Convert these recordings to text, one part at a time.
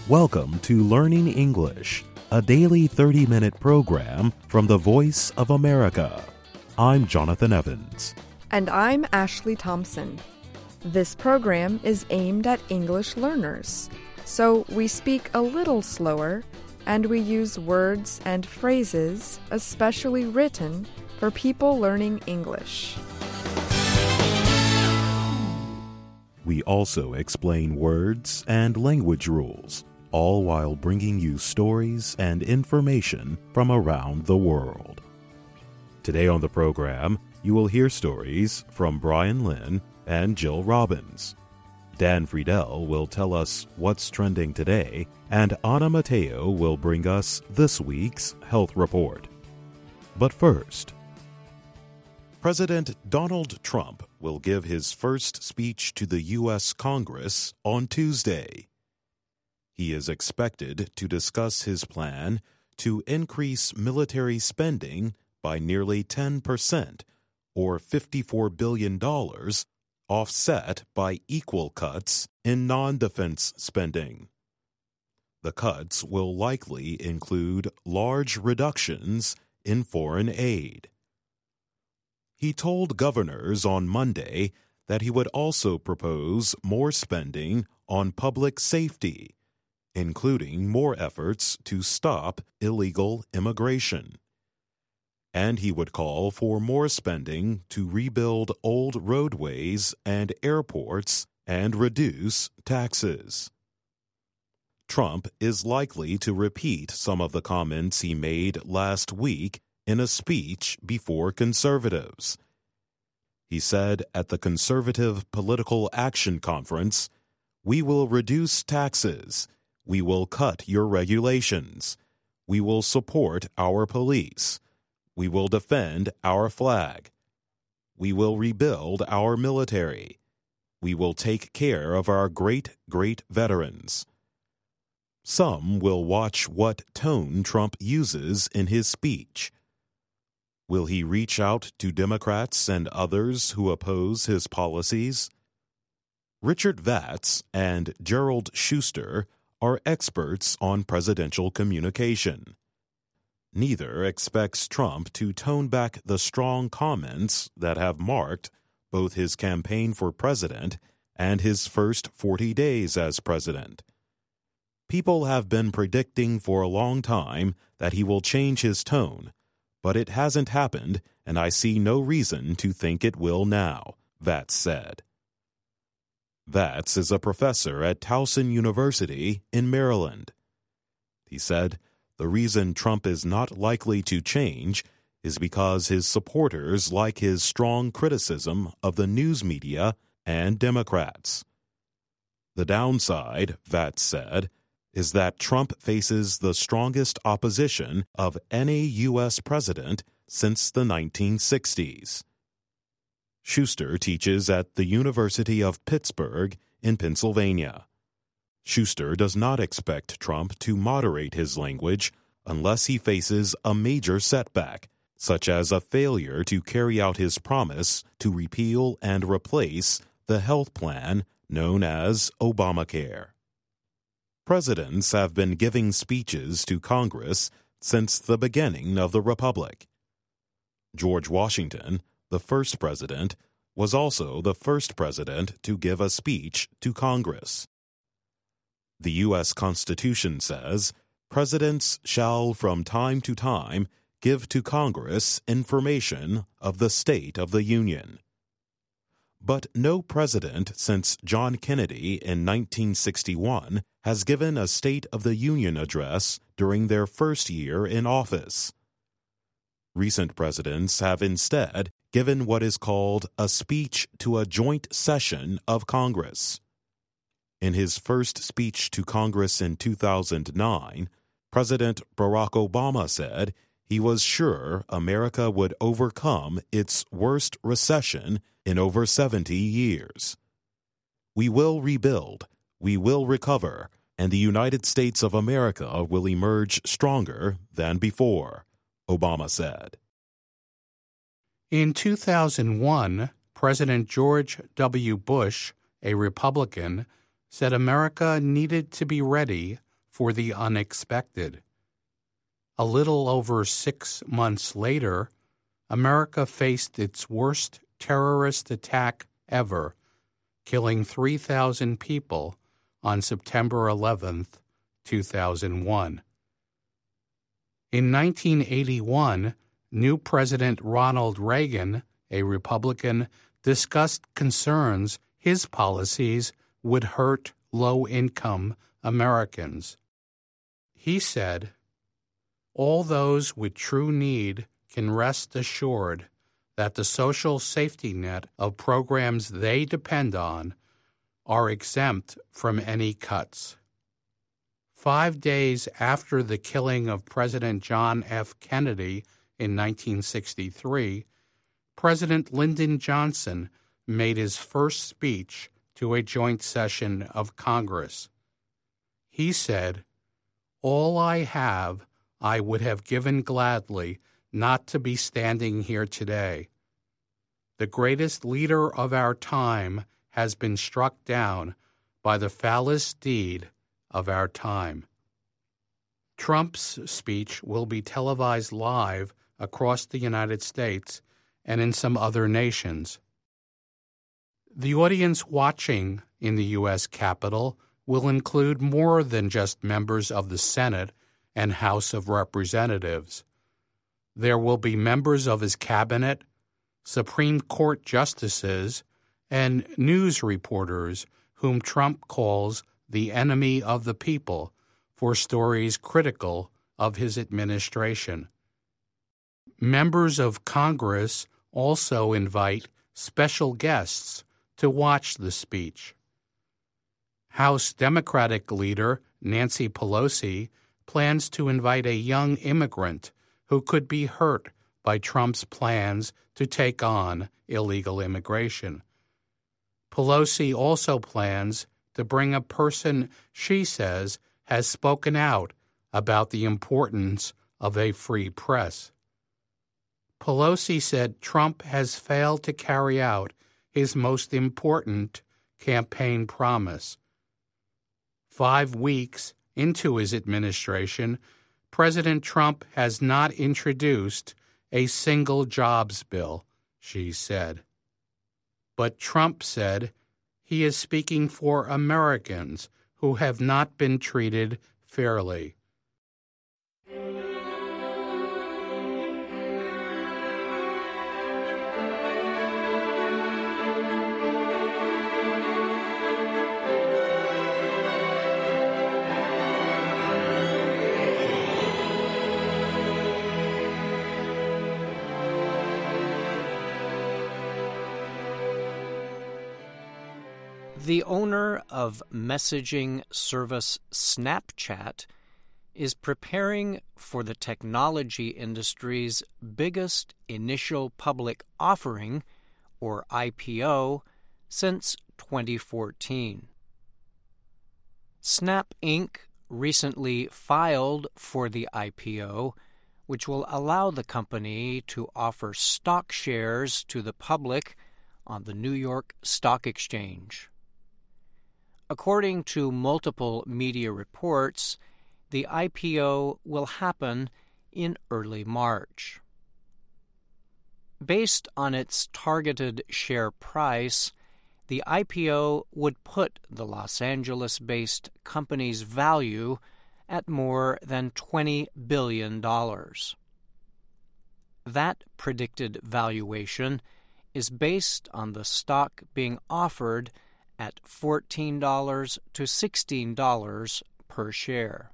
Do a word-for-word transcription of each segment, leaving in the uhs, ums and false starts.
Welcome to Learning English, a daily thirty-minute program from the Voice of America. I'm Jonathan Evans. And I'm Ashley Thompson. This program is aimed at English learners, so we speak a little slower and we use words and phrases especially written for people learning English. We also explain words and language rules, all while bringing you stories and information from around the world. Today on the program, you will hear stories from Brian Lynn and Jill Robbins. Dan Friedel will tell us what's trending today, and Anna Mateo will bring us this week's health report. But first, President Donald Trump will give his first speech to the U S Congress on Tuesday. He is expected to discuss his plan to increase military spending by nearly ten percent, or fifty-four billion dollars, offset by equal cuts in non-defense spending. The cuts will likely include large reductions in foreign aid. He told governors on Monday that he would also propose more spending on public safety, including more efforts to stop illegal immigration. And he would call for more spending to rebuild old roadways and airports and reduce taxes. Trump is likely to repeat some of the comments he made last week in a speech before conservatives. He said at the Conservative Political Action Conference, "We will reduce taxes. We will cut your regulations. We will support our police. We will defend our flag. We will rebuild our military. We will take care of our great, great veterans." Some will watch what tone Trump uses in his speech. Will he reach out to Democrats and others who oppose his policies? Richard Vatz and Gerald Schuster are experts on presidential communication. Neither expects Trump to tone back the strong comments that have marked both his campaign for president and his first forty days as president. People have been predicting for a long time that he will change his tone, but it hasn't happened, and I see no reason to think it will now, Vatz said. Vatz is a professor at Towson University in Maryland. He said, "The reason Trump is not likely to change is because his supporters like his strong criticism of the news media and Democrats." The downside, Vatz said, is that Trump faces the strongest opposition of any U S president since the nineteen sixties. Schuster teaches at the University of Pittsburgh in Pennsylvania. Schuster does not expect Trump to moderate his language unless he faces a major setback, such as a failure to carry out his promise to repeal and replace the health plan known as Obamacare. Presidents have been giving speeches to Congress since the beginning of the Republic. George Washington, the first president, was also the first president to give a speech to Congress. The U S Constitution says, "Presidents shall from time to time give to Congress information of the state of the Union." But no president since John Kennedy in nineteen sixty-one has given a State of the Union address during their first year in office. Recent presidents have instead given what is called a speech to a joint session of Congress. In his first speech to Congress in two thousand nine, President Barack Obama said he was sure America would overcome its worst recession in over seventy years. "We will rebuild, we will recover, and the United States of America will emerge stronger than before," Obama said. In two thousand one, President George W. Bush, a Republican, said America needed to be ready for the unexpected. A little over six months later, America faced its worst terrorist attack ever, killing three thousand people on September eleventh, two thousand one. In nineteen eighty-one, new President Ronald Reagan, a Republican, discussed concerns his policies would hurt low-income Americans. He said, "All those with true need can rest assured that the social safety net of programs they depend on are exempt from any cuts." Five days after the killing of President John F. Kennedy in nineteen sixty-three, President Lyndon Johnson made his first speech to a joint session of Congress. He said, "All I have I would have given gladly not to be standing here today. The greatest leader of our time has been struck down by the foulest deed of our time." Trump's speech will be televised live across the United States and in some other nations. The audience watching in the U S Capitol will include more than just members of the Senate and House of Representatives. There will be members of his cabinet, Supreme Court justices, and news reporters whom Trump calls the enemy of the people for stories critical of his administration. Members of Congress also invite special guests to watch the speech. House Democratic leader Nancy Pelosi plans to invite a young immigrant who could be hurt by Trump's plans to take on illegal immigration. Pelosi also plans to bring a person she says has spoken out about the importance of a free press. Pelosi said Trump has failed to carry out his most important campaign promise. Five weeks into his administration, President Trump has not introduced a single jobs bill, she said. But Trump said he is speaking for Americans who have not been treated fairly. The owner of messaging service Snapchat is preparing for the technology industry's biggest initial public offering, or I P O, since twenty fourteen. Snap Incorporated recently filed for the I P O, which will allow the company to offer stock shares to the public on the New York Stock Exchange. According to multiple media reports, the I P O will happen in early March. Based on its targeted share price, the I P O would put the Los Angeles-based company's value at more than twenty billion dollars. That predicted valuation is based on the stock being offered at fourteen dollars to sixteen dollars per share.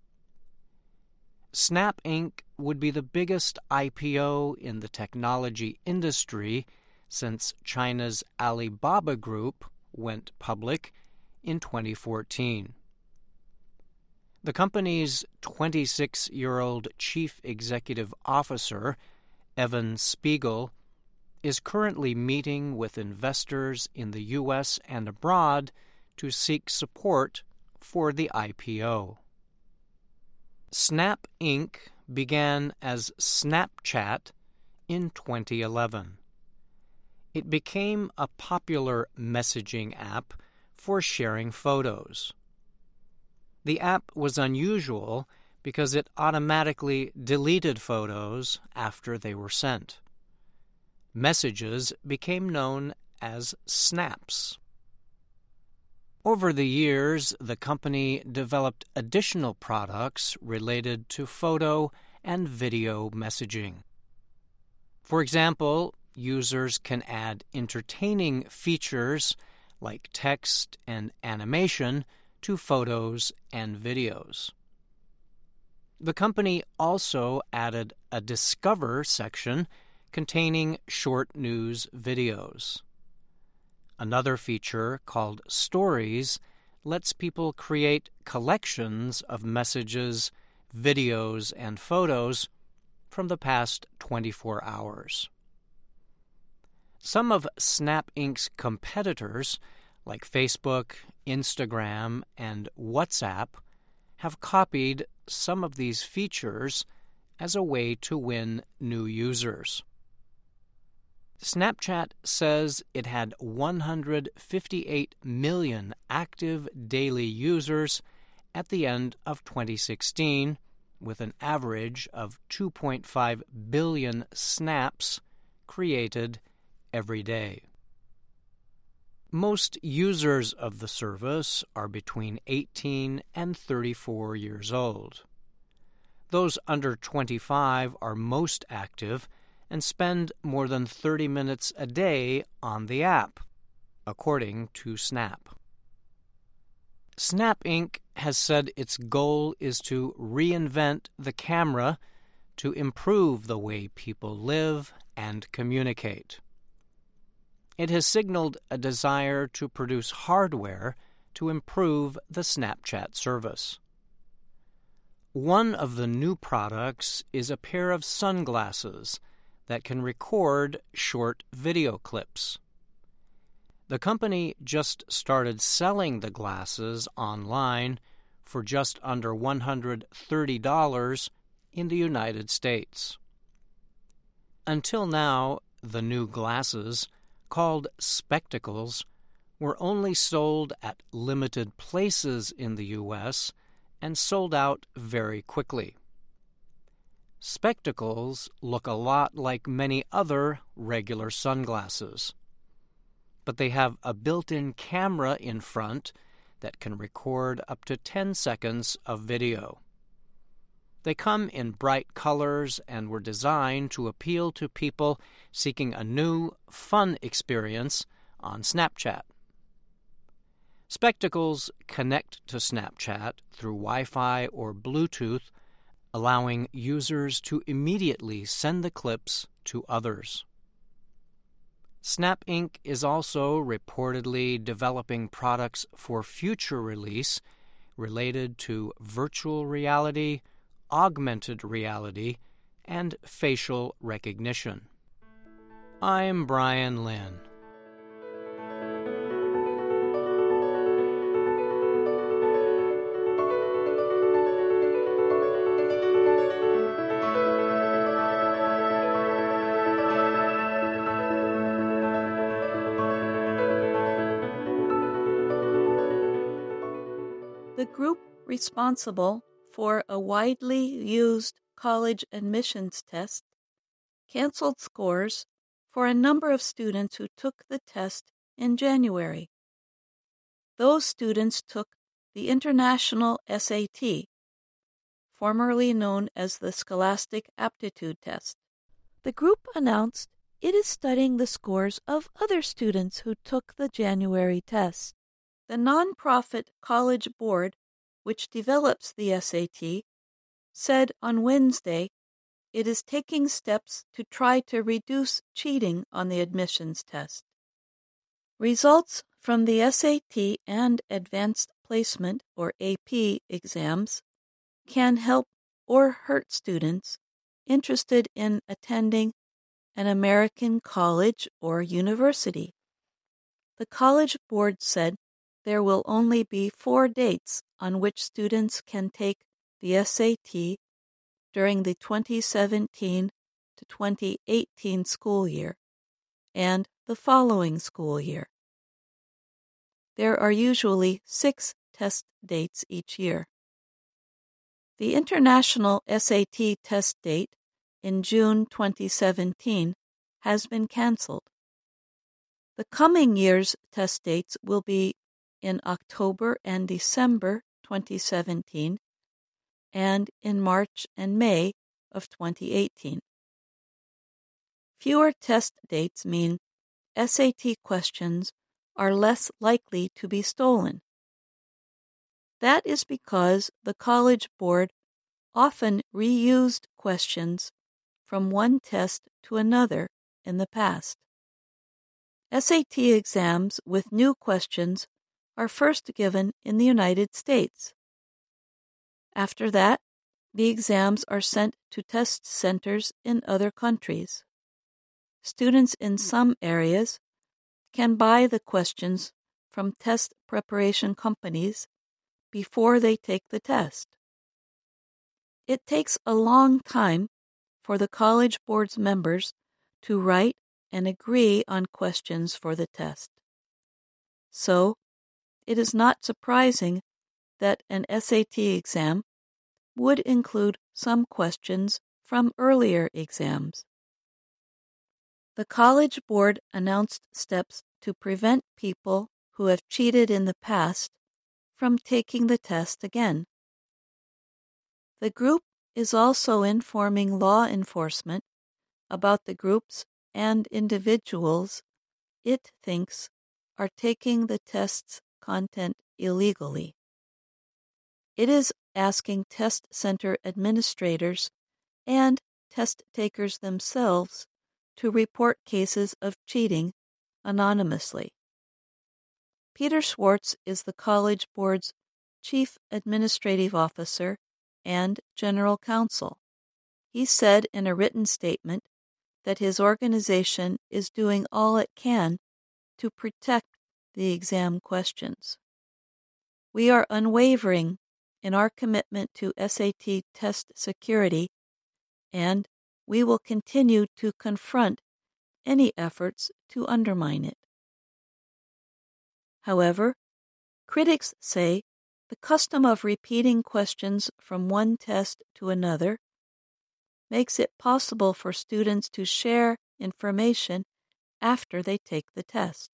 Snap Incorporated would be the biggest I P O in the technology industry since China's Alibaba Group went public in twenty fourteen. The company's twenty-six-year-old chief executive officer, Evan Spiegel, is currently meeting with investors in the U S and abroad to seek support for the I P O. Snap Incorporated began as Snapchat in twenty eleven. It became a popular messaging app for sharing photos. The app was unusual because it automatically deleted photos after they were sent. Messages became known as snaps. Over the years, the company developed additional products related to photo and video messaging. For example, users can add entertaining features like text and animation to photos and videos. The company also added a Discover section containing short news videos. Another feature, called Stories, lets people create collections of messages, videos, and photos from the past twenty-four hours. Some of Snap Incorporated's competitors, like Facebook, Instagram, and WhatsApp, have copied some of these features as a way to win new users. Snapchat says it had one hundred fifty-eight million active daily users at the end of twenty sixteen, with an average of two point five billion snaps created every day. Most users of the service are between eighteen and thirty-four years old. Those under twenty-five are most active and spend more than thirty minutes a day on the app, according to Snap. Snap Incorporated has said its goal is to reinvent the camera to improve the way people live and communicate. It has signaled a desire to produce hardware to improve the Snapchat service. One of the new products is a pair of sunglasses that can record short video clips. The company just started selling the glasses online for just under one hundred thirty dollars in the United States. Until now, the new glasses, called Spectacles, were only sold at limited places in the U S and sold out very quickly. Spectacles look a lot like many other regular sunglasses, but they have a built-in camera in front that can record up to ten seconds of video. They come in bright colors and were designed to appeal to people seeking a new, fun experience on Snapchat. Spectacles connect to Snapchat through Wi-Fi or Bluetooth, allowing users to immediately send the clips to others. Snap Incorporated is also reportedly developing products for future release related to virtual reality, augmented reality, and facial recognition. I'm Brian Lynn. The group responsible for a widely used college admissions test canceled scores for a number of students who took the test in January. Those students took the International S A T, formerly known as the Scholastic Aptitude Test. The group announced it is studying the scores of other students who took the January test. The nonprofit College Board, which develops the S A T, said on Wednesday it is taking steps to try to reduce cheating on the admissions test. Results from the S A T and Advanced Placement, or A P, exams can help or hurt students interested in attending an American college or university. The College Board said there will only be four dates on which students can take the S A T during the twenty seventeen to twenty eighteen school year and the following school year. There are usually six test dates each year. The international S A T test date in June twenty seventeen has been canceled. The coming year's test dates will be in October and December twenty seventeen and in March and May of twenty eighteen. Fewer test dates mean S A T questions are less likely to be stolen. That is because the College Board often reused questions from one test to another in the past. S A T exams with new questions are first given in the United States. After that, the exams are sent to test centers in other countries. Students in some areas can buy the questions from test preparation companies before they take the test. It takes a long time for the College Board's members to write and agree on questions for the test. So, it is not surprising that an S A T exam would include some questions from earlier exams. The College Board announced steps to prevent people who have cheated in the past from taking the test again. The group is also informing law enforcement about the groups and individuals it thinks are taking the test's content illegally. It is asking test center administrators and test takers themselves to report cases of cheating anonymously. Peter Schwartz is the College Board's Chief Administrative Officer and General Counsel. He said in a written statement that his organization is doing all it can to protect the exam questions. We are unwavering in our commitment to S A T test security, and we will continue to confront any efforts to undermine it. However, critics say the custom of repeating questions from one test to another makes it possible for students to share information after they take the test.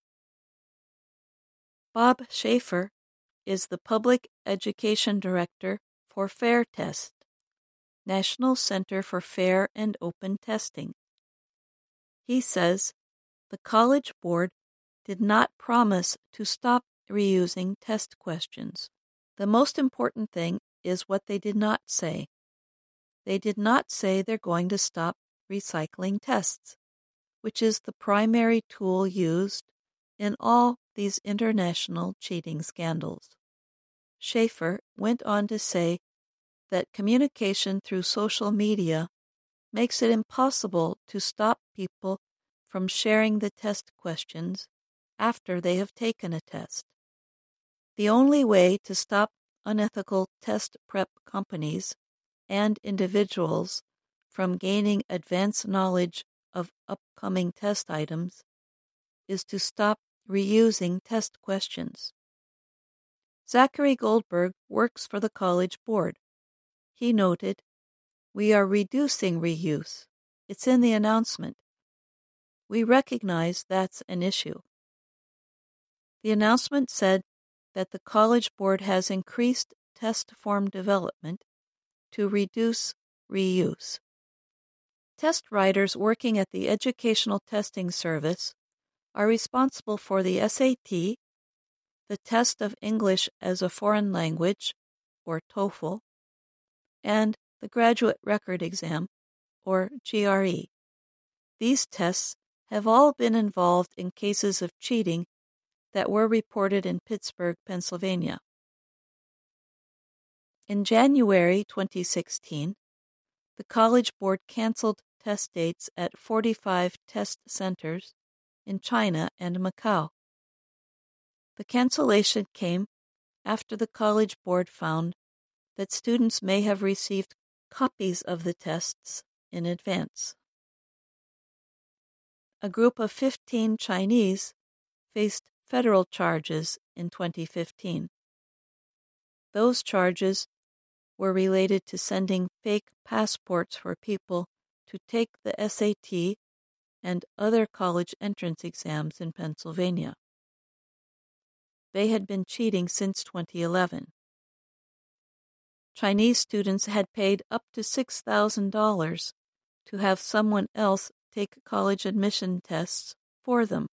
Bob Schaefer is the Public Education Director for FAIR Test, National Center for Fair and Open Testing. He says the College Board did not promise to stop reusing test questions. The most important thing is what they did not say. They did not say they're going to stop recycling tests, which is the primary tool used in all these international cheating scandals. Schaefer went on to say that communication through social media makes it impossible to stop people from sharing the test questions after they have taken a test. The only way to stop unethical test prep companies and individuals from gaining advanced knowledge of upcoming test items is to stop reusing test questions. Zachary Goldberg works for the College Board. He noted, "We are reducing reuse. It's in the announcement. We recognize that's an issue." The announcement said that the College Board has increased test form development to reduce reuse. Test writers working at the Educational Testing Service are responsible for the S A T, the Test of English as a Foreign Language, or TOEFL, and the Graduate Record Exam, or G R E. These tests have all been involved in cases of cheating that were reported in Pittsburgh, Pennsylvania. In January twenty sixteen, the College Board canceled test dates at forty-five test centers in China and Macau. The cancellation came after the College Board found that students may have received copies of the tests in advance. A group of fifteen Chinese faced federal charges in twenty fifteen. Those charges were related to sending fake passports for people to take the S A T and other college entrance exams in Pennsylvania. They had been cheating since twenty eleven. Chinese students had paid up to six thousand dollars to have someone else take college admission tests for them.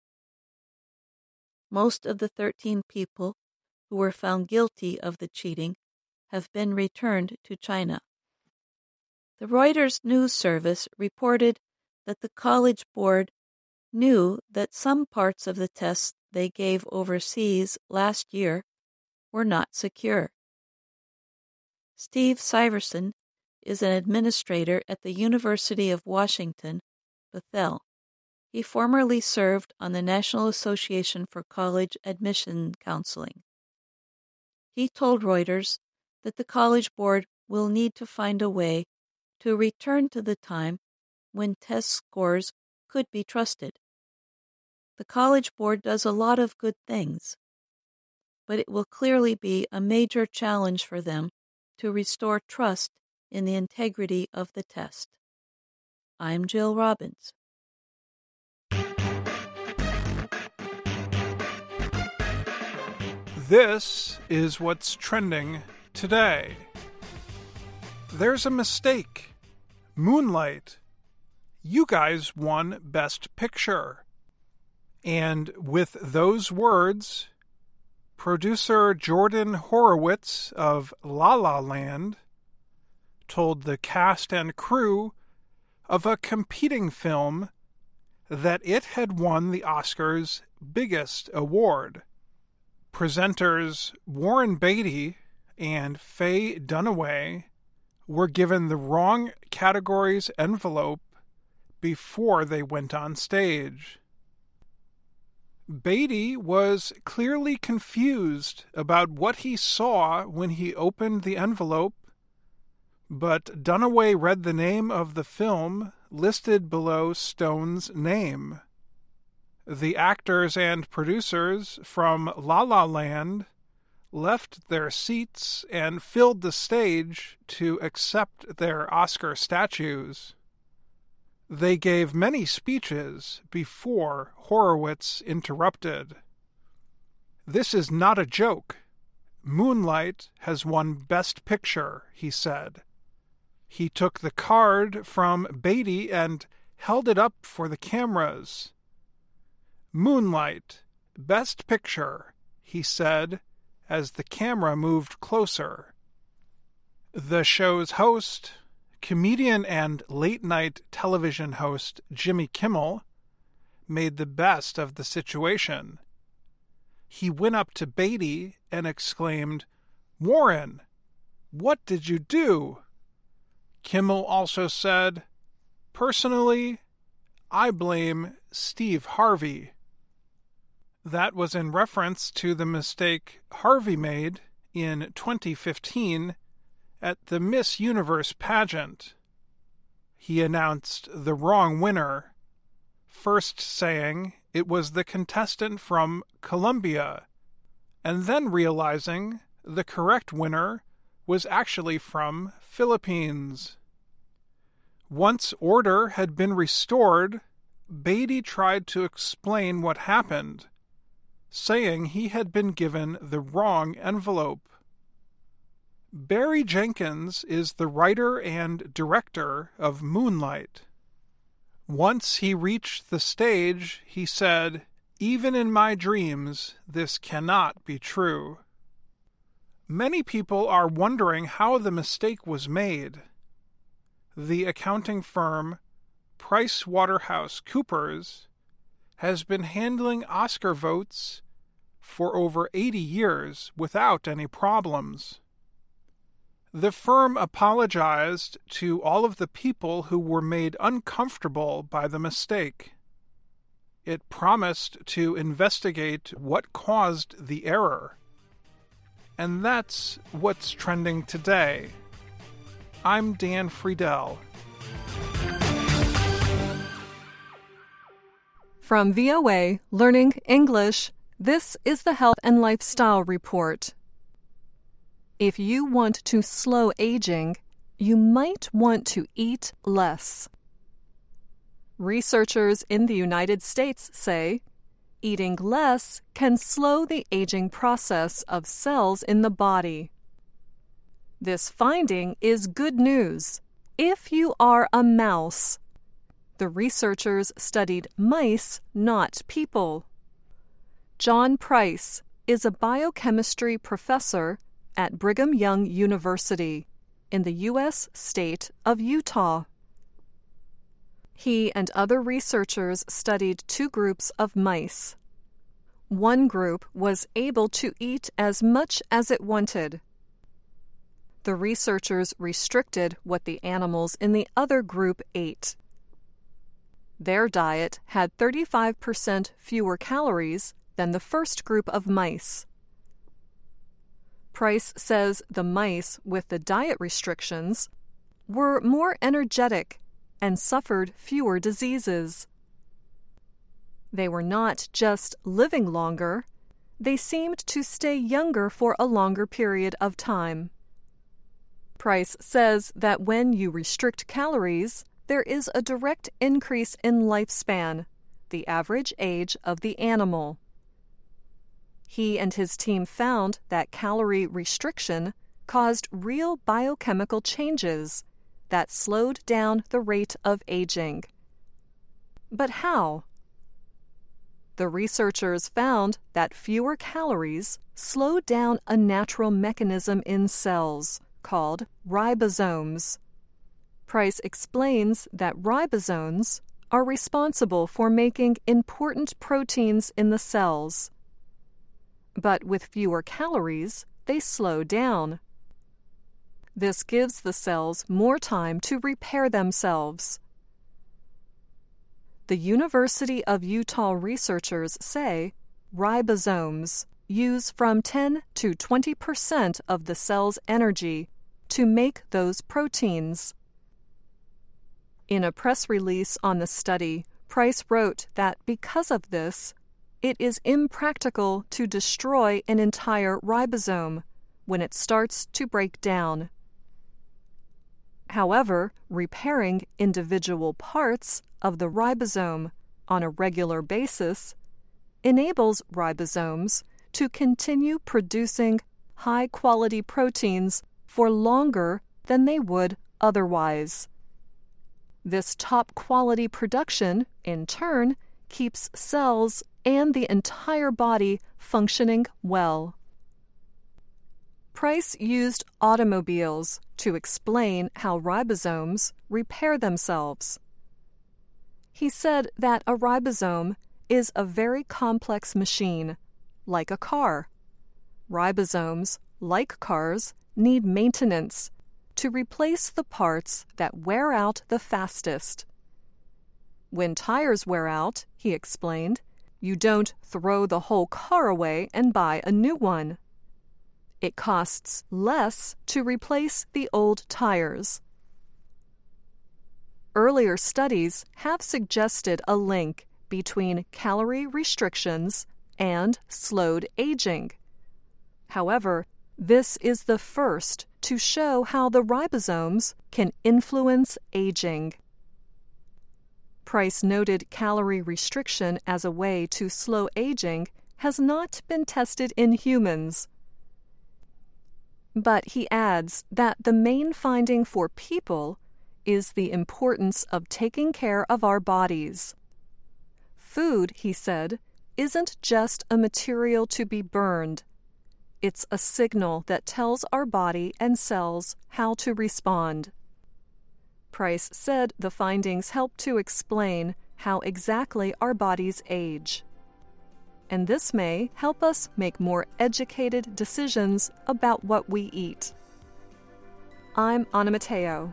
Most of the thirteen people who were found guilty of the cheating have been returned to China. The Reuters news service reported that the College Board knew that some parts of the tests they gave overseas last year were not secure. Steve Syverson is an administrator at the University of Washington, Bethel. He formerly served on the National Association for College Admission Counseling. He told Reuters that the College Board will need to find a way to return to the time when test scores could be trusted. The College Board does a lot of good things, but it will clearly be a major challenge for them to restore trust in the integrity of the test. I'm Jill Robbins. This is what's trending today. There's a mistake. Moonlight. You guys won Best Picture. And with those words, producer Jordan Horowitz of La La Land told the cast and crew of a competing film that it had won the Oscars' biggest award. Presenters Warren Beatty and Faye Dunaway were given the wrong categories envelope before they went on stage. Beatty was clearly confused about what he saw when he opened the envelope, but Dunaway read the name of the film listed below Stone's name. The actors and producers from La La Land left their seats and filled the stage to accept their Oscar statues. They gave many speeches before Horowitz interrupted. "This is not a joke. Moonlight has won Best Picture," he said. He took the card from Beatty and held it up for the cameras. "Moonlight, Best Picture," he said as the camera moved closer. The show's host, comedian and late-night television host Jimmy Kimmel, made the best of the situation. He went up to Beatty and exclaimed, "Warren, what did you do?" Kimmel also said, "Personally, I blame Steve Harvey." That was in reference to the mistake Harvey made in twenty fifteen at the Miss Universe pageant. He announced the wrong winner, first saying it was the contestant from Colombia, and then realizing the correct winner was actually from Philippines. Once order had been restored, Beatty tried to explain what happened, saying he had been given the wrong envelope. Barry Jenkins is the writer and director of Moonlight. Once he reached the stage, he said, "Even in my dreams, this cannot be true." Many people are wondering how the mistake was made. The accounting firm PricewaterhouseCoopers has been handling Oscar votes for over eighty years without any problems. The firm apologized to all of the people who were made uncomfortable by the mistake. It promised to investigate what caused the error. And that's what's trending today. I'm Dan Friedel. From V O A Learning English, this is the Health and Lifestyle Report. If you want to slow aging, you might want to eat less. Researchers in the United States say eating less can slow the aging process of cells in the body. This finding is good news if you are a mouse. The researchers studied mice, not people. John Price is a biochemistry professor at Brigham Young University in the U S state of Utah. He and other researchers studied two groups of mice. One group was able to eat as much as it wanted. The researchers restricted what the animals in the other group ate. Their diet had thirty-five percent fewer calories than the first group of mice. Price says the mice with the diet restrictions were more energetic and suffered fewer diseases. They were not just living longer, they seemed to stay younger for a longer period of time. Price says that when you restrict calories, there is a direct increase in lifespan, the average age of the animal. He and his team found that calorie restriction caused real biochemical changes that slowed down the rate of aging. But how? The researchers found that fewer calories slowed down a natural mechanism in cells called ribosomes. Price explains that ribosomes are responsible for making important proteins in the cells. But with fewer calories, they slow down. This gives the cells more time to repair themselves. The University of Utah researchers say ribosomes use from ten to twenty percent of the cell's energy to make those proteins. In a press release on the study, Price wrote that because of this, it is impractical to destroy an entire ribosome when it starts to break down. However, repairing individual parts of the ribosome on a regular basis enables ribosomes to continue producing high-quality proteins for longer than they would otherwise. This top-quality production, in turn, keeps cells and the entire body functioning well. Price used automobiles to explain how ribosomes repair themselves. He said that a ribosome is a very complex machine, like a car. Ribosomes, like cars, need maintenance to replace the parts that wear out the fastest. When tires wear out, he explained, you don't throw the whole car away and buy a new one. It costs less to replace the old tires. Earlier studies have suggested a link between calorie restrictions and slowed aging. However, this is the first to show how the ribosomes can influence aging. Price noted calorie restriction as a way to slow aging has not been tested in humans. But he adds that the main finding for people is the importance of taking care of our bodies. Food, he said, isn't just a material to be burned. It's a signal that tells our body and cells how to respond. Price said the findings help to explain how exactly our bodies age. And this may help us make more educated decisions about what we eat. I'm Anna Mateo.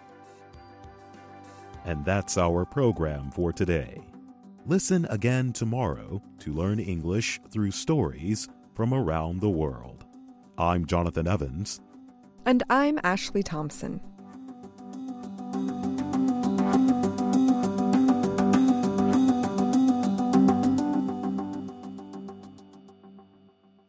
And that's our program for today. Listen again tomorrow to learn English through stories from around the world. I'm Jonathan Evans. And I'm Ashley Thompson.